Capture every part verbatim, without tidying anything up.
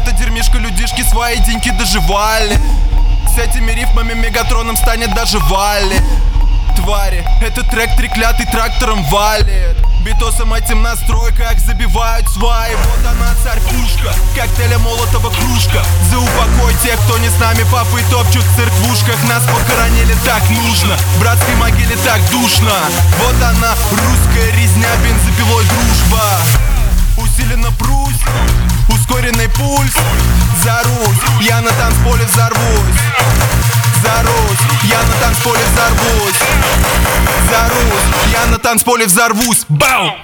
это дерьмишко, людишки свои деньги доживали. С этими рифмами Мегатроном станет даже Валли. Твари, этот трек треклятый трактором валит. Битосом этим настрой, как забивают сваи. Вот она, царь-пушка, коктейля Молотова кружка. За упокой тех, кто не с нами, папы топчут в церквушках. Нас похоронили так нужно, в братской могиле так душно. Вот она, русская резня, бензопилой дружба. Усиленно прусь, ускоренный пульс. За Русь, я на танцполе взорвусь. За Русь, я на танцполе взорвусь. За Русь, я на танцполе взорвусь. Бау!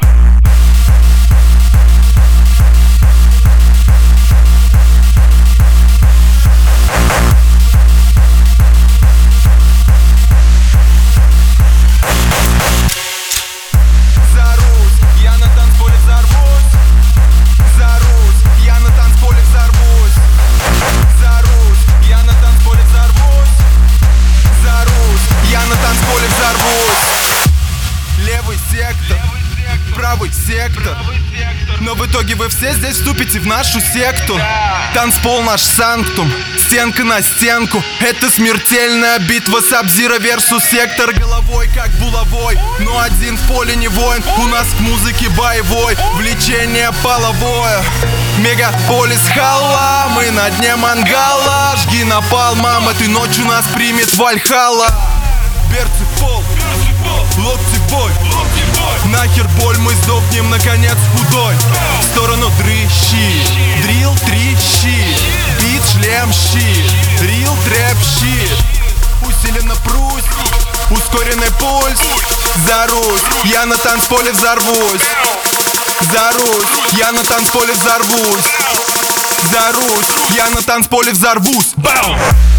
Левый сектор, правый сектор. Но в итоге вы все здесь вступите в нашу секту. Танцпол наш санктум, стенка на стенку. Это смертельная битва Саб-Зиро versus сектор. Головой как булавой, но один в поле не воин. У нас к музыке боевой, влечение половое. Мегаполис халла, мы на дне мангала. Жги напалмом, этой ночью нас примет Вальхалла. Берцы в пол, локти в бой. Нахер боль, мы сдохнем наконец худой. В сторону дрыщи, дрил трещи. Бит, шлем, щит, рил, трэп, щит. Усиленно прусь, ускоренный пульс. За Русь, я на танцполе взорвусь. За Русь, я на танцполе взорвусь. За Русь, я на танцполе взорвусь. Бау!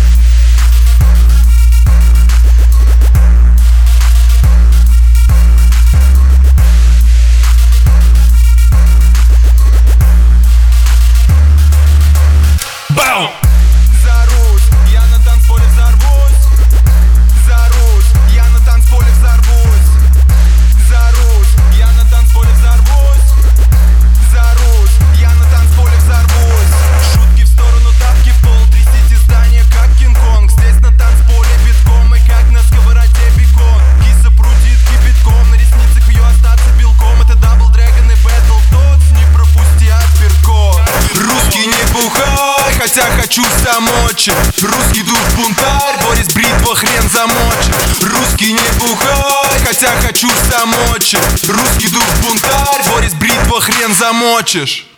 За Русь, я на танцполе взорвусь. За Русь, я на танцполе взорвусь. За Русь, я на танцполе взорвусь. За Русь, я на танцполе взорвусь. Шутки в сторону, тапки в пол. Трясите здание, как Кинг-Конг. Здесь на танцполе битком и как на сковороде бекон. Киса прудит кипятком, на ресницах ее остаться белком. Это дабл дрэгон и бэтл тот, не пропусти апперкот. Русский не бухай, хотя хочу замочить. Русский дух бунтарь, Борис бритва хрен замочит. Русский не бухай, хотя хочу замочить. Русский дух бунтарь, Борис бритва хрен замочишь.